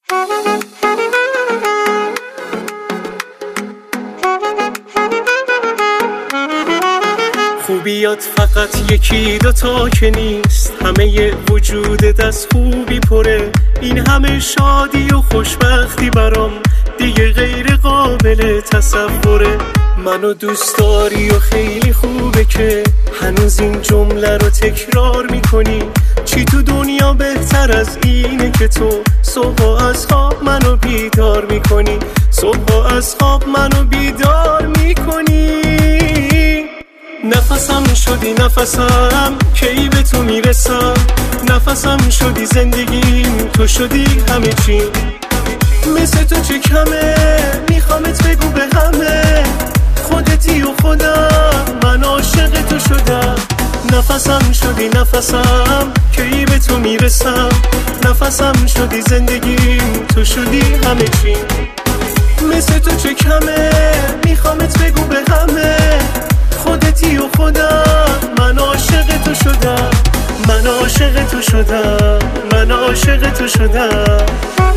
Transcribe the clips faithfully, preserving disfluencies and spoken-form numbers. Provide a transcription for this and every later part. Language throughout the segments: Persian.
خوبیات فقط یکی دوتا که نیست، همه ی وجودت از خوبی پره. این همه شادی و خوشبختی برام دیگه غیر قابل تصوره. منو دوست داری و خیلی خوبه که هنوز این جمله رو تکرار میکنی. چی تو دنیا بهتر از اینه که تو صبح از خواب منو بیدار میکنی. صبح از خواب منو بیدار میکنی. نفسم شدی نفسم کی به تو میرسم. نفسم شدی زندگیم تو شدی همه چی. مثل تو چه کمه میخوامت بگو به همه. خودتی و خودم من عاشق تو شدم. نفسم شدی نفسم کی به تو میرسم. نفسم شدی زندگیم تو شدی همه چی. مثل تو چه کمه میخوامت بگو به همه. خودتی و خودم من عاشق تو شدم. من عاشق تو شدم. من عاشق تو شدم.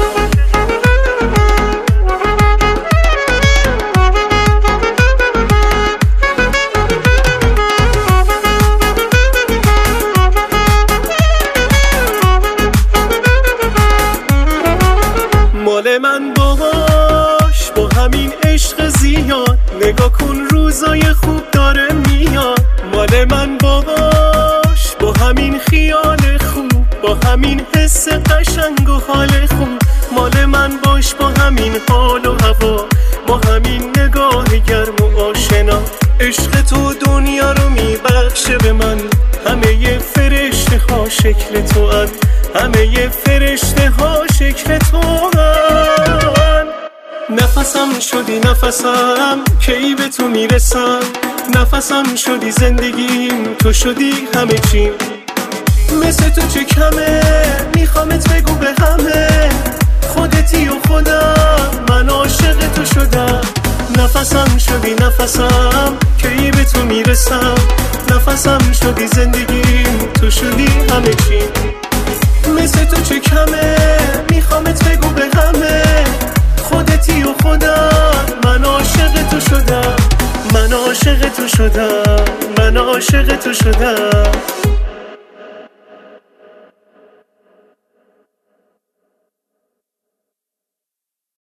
مال من باش با همین عشق زیاد. نگاه کن روزای خوب داره میاد. مال من باش با همین خیال خوب. با همین حس قشنگ و حال خوب. مال من باش با همین حال و هوا. با همین نگاه گرم و آشنا. عشق تو دنیا رو میبخشه به من. همه ی فرشته ها شکل تو هن. همه ی فرشته ها شکل تو هن. نفسم شدی نفسم کی به تو میرسم. نفسم شدی زندگیم تو شدی همه چی. مثل تو چه کمه میخوامت بگو به همه. خودتی و خودم من عاشق تو شدم. نفسم شدی نفسم کی به تو میرسم. نفسم شدی زندگیم تو شدی همه چی. مثل تو چه کمه میخوامت بگو به همه. خودتی و خودم من عاشق تو شدم. من عاشق تو شدم. من عاشق تو شدم.